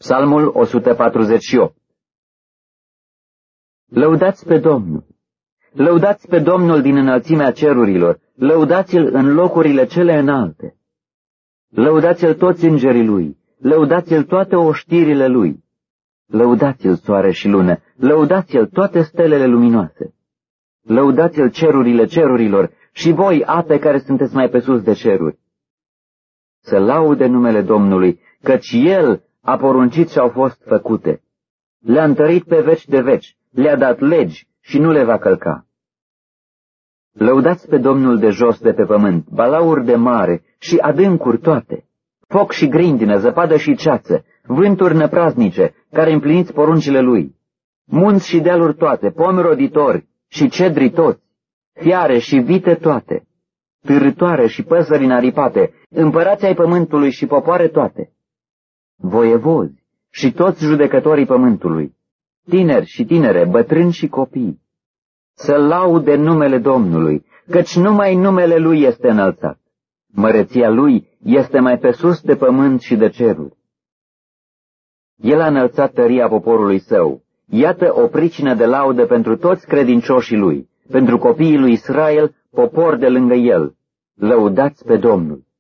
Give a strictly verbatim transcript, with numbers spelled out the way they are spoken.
Psalmul o sută patruzeci și opt. Lăudați pe Domnul! Lăudați pe Domnul din înălțimea cerurilor, lăudați-L în locurile cele înalte. Lăudați-L toți îngerii Lui, lăudați-L toate oștirile Lui. Lăudați-L soare și lună, lăudați-L toate stelele luminoase. Lăudați-L cerurile cerurilor și voi, ape care sunteți mai pe sus de ceruri. Să laude numele Domnului, căci El a poruncit și au fost făcute. Le-a întărit pe veci de veci, le-a dat legi și nu le va călca. Lăudați pe Domnul de jos de pe pământ, balauri de mare și adâncuri toate, foc și grindină, zăpadă și ceață, vânturi năpraznice, care împliniți poruncile Lui, munți și dealuri toate, pomi roditori și cedri toți, fiare și vite toate, târătoare și păsări înaripate, împărați ai pământului și popoare toate, voievozi și toți judecătorii pământului, tineri și tinere, bătrâni și copii, să laude numele Domnului, căci numai numele Lui este înălțat. Măreția Lui este mai pe sus de pământ și de ceruri. El a înălțat tăria poporului Său. Iată o pricină de laudă pentru toți credincioșii Lui, pentru copiii lui Israel, popor de lângă El. Lăudați pe Domnul!